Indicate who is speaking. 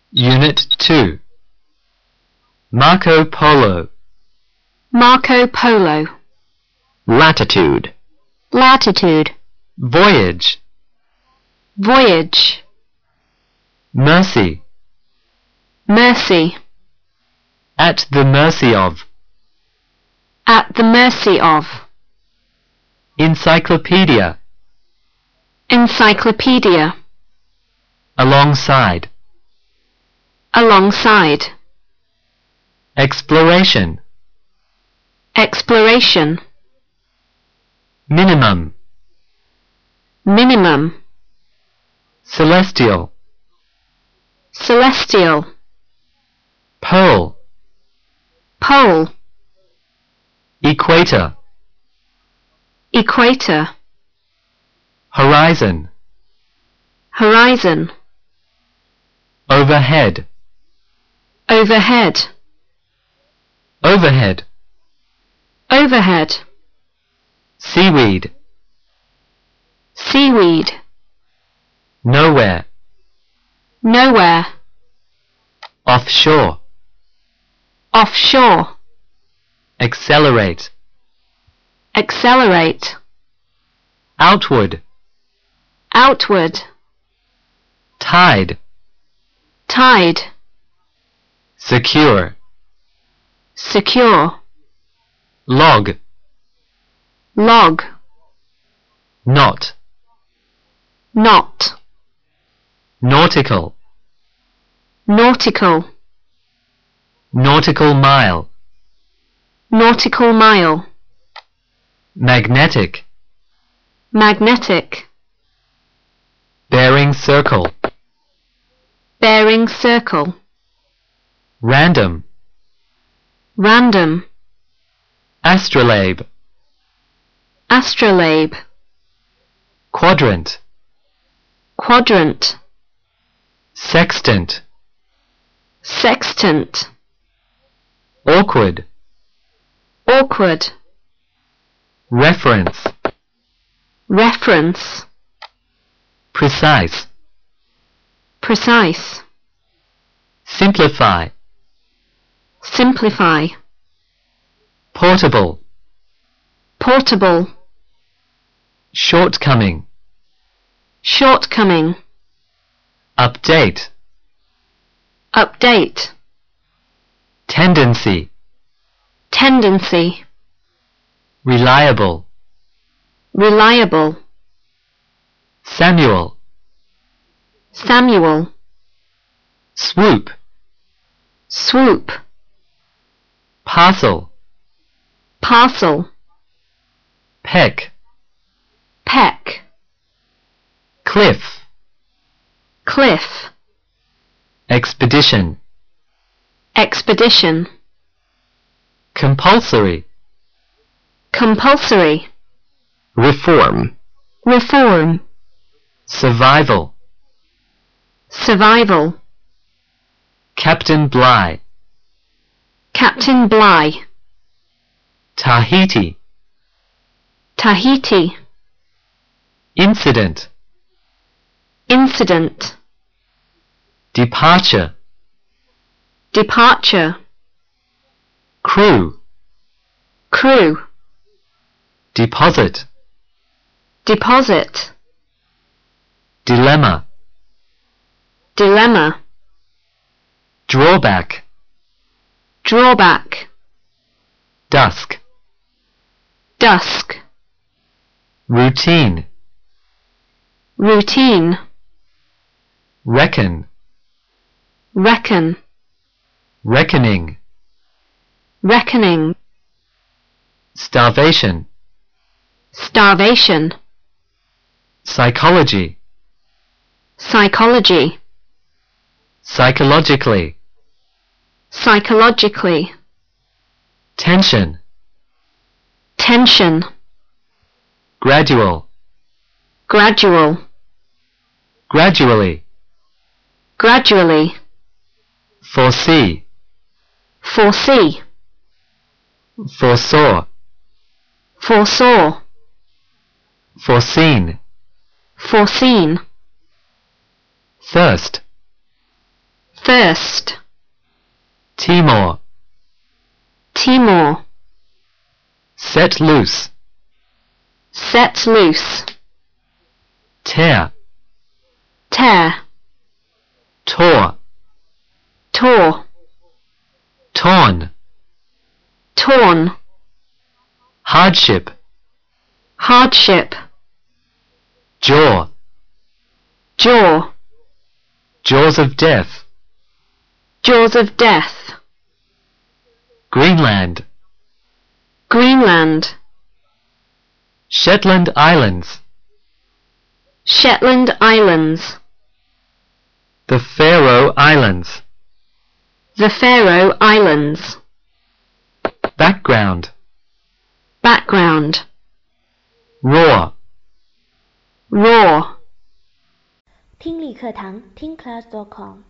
Speaker 1: Unit 2. Marco Polo.
Speaker 2: Marco Polo.
Speaker 3: Latitude.
Speaker 2: Latitude.
Speaker 1: Voyage.
Speaker 2: Voyage.
Speaker 1: Mercy.
Speaker 2: Mercy.
Speaker 1: At the mercy of.
Speaker 2: At the mercy of.
Speaker 1: Encyclopedia.
Speaker 2: Encyclopedia.
Speaker 1: Alongside.
Speaker 2: Alongside.
Speaker 1: Exploration.
Speaker 2: Exploration.
Speaker 1: Minimum.
Speaker 2: Minimum.
Speaker 1: Celestial.
Speaker 2: Celestial.
Speaker 1: Pole.
Speaker 2: Pole.
Speaker 1: Equator.
Speaker 2: Equator.
Speaker 1: Horizon.
Speaker 2: Horizon.
Speaker 1: Overhead.
Speaker 2: Overhead.
Speaker 1: Overhead.
Speaker 2: Overhead.
Speaker 1: Seaweed.
Speaker 2: Seaweed.
Speaker 1: Nowhere.
Speaker 2: Nowhere.
Speaker 1: Offshore.
Speaker 2: Offshore.
Speaker 1: Accelerate.
Speaker 2: Accelerate.
Speaker 1: Outward.
Speaker 2: Outward.
Speaker 1: Tide.
Speaker 2: Tide.
Speaker 1: Secure.
Speaker 2: Secure.
Speaker 1: Log.
Speaker 2: Log.
Speaker 1: Knot.
Speaker 2: Knot.
Speaker 1: Nautical.
Speaker 2: Nautical.
Speaker 1: Nautical mile.
Speaker 2: Nautical mile.
Speaker 1: Magnetic.
Speaker 2: Magnetic.
Speaker 1: Bearing circle.
Speaker 2: Bearing circle.
Speaker 1: Random.
Speaker 2: Random.
Speaker 1: Astrolabe.
Speaker 2: Astrolabe.
Speaker 1: Quadrant.
Speaker 2: Quadrant.
Speaker 1: Sextant.
Speaker 2: Sextant.
Speaker 1: Awkward.
Speaker 2: Awkward.
Speaker 1: Reference.
Speaker 2: Reference.
Speaker 1: Precise.
Speaker 2: Precise.
Speaker 1: Simplify.
Speaker 2: Simplify.
Speaker 1: Portable.
Speaker 2: Portable.
Speaker 1: Shortcoming.
Speaker 2: Shortcoming.
Speaker 1: Update.
Speaker 2: Update.
Speaker 1: Tendency.
Speaker 2: Tendency.
Speaker 1: Reliable.
Speaker 2: Reliable.
Speaker 1: Samuel.
Speaker 2: Samuel.
Speaker 1: Swoop.
Speaker 2: Swoop.
Speaker 1: Parcel.
Speaker 2: Parcel.
Speaker 1: Peck.
Speaker 2: Peck.
Speaker 1: Cliff.
Speaker 2: Cliff.
Speaker 1: Expedition.
Speaker 2: Expedition.
Speaker 1: Compulsory.
Speaker 2: Compulsory.
Speaker 3: Reform.
Speaker 2: Reform.
Speaker 1: Survival.
Speaker 2: Survival.
Speaker 1: Captain Bligh.
Speaker 2: Captain Bligh.
Speaker 1: Tahiti.
Speaker 2: Tahiti.
Speaker 1: Incident.
Speaker 2: Incident.
Speaker 1: Departure.
Speaker 2: Departure.
Speaker 1: Crew.
Speaker 2: Crew.
Speaker 1: Deposit.
Speaker 2: Deposit.
Speaker 1: Dilemma.
Speaker 2: Dilemma.
Speaker 1: Drawback.
Speaker 2: Drawback.
Speaker 1: Dusk.
Speaker 2: Dusk.
Speaker 1: Routine.
Speaker 2: Routine.
Speaker 1: Reckon.
Speaker 2: Reckon.
Speaker 1: Reckoning.
Speaker 2: Reckoning.
Speaker 1: Starvation.
Speaker 2: Starvation.
Speaker 1: Psychology.
Speaker 2: Psychology.
Speaker 1: Psychologically.
Speaker 2: Psychologically.
Speaker 1: Tension.
Speaker 2: Tension.
Speaker 1: Gradual.
Speaker 2: Gradual.
Speaker 1: Gradually.
Speaker 2: Gradually.
Speaker 1: Foresee.
Speaker 2: Foresee.
Speaker 1: Foresaw.
Speaker 2: Foresaw.
Speaker 1: Foreseen.
Speaker 2: Foreseen.
Speaker 1: Thirst.
Speaker 2: First.
Speaker 1: Timor,
Speaker 2: Timor.
Speaker 1: set loose,
Speaker 2: Set loose.
Speaker 1: tear,
Speaker 2: Tear.
Speaker 1: tore,
Speaker 2: Tore.
Speaker 1: torn,
Speaker 2: Torn.
Speaker 1: hardship,
Speaker 2: Hardship.
Speaker 1: jaw,
Speaker 2: Jaw.
Speaker 1: jaws of death,
Speaker 2: Jaws of death.
Speaker 1: Greenland,
Speaker 2: Greenland.
Speaker 1: Shetland Islands,
Speaker 2: Shetland Islands.
Speaker 1: the Faroe Islands,
Speaker 2: The Faroe Islands.
Speaker 1: background,
Speaker 2: Background.
Speaker 1: roar.
Speaker 2: Roar.
Speaker 4: 听力课堂听class.com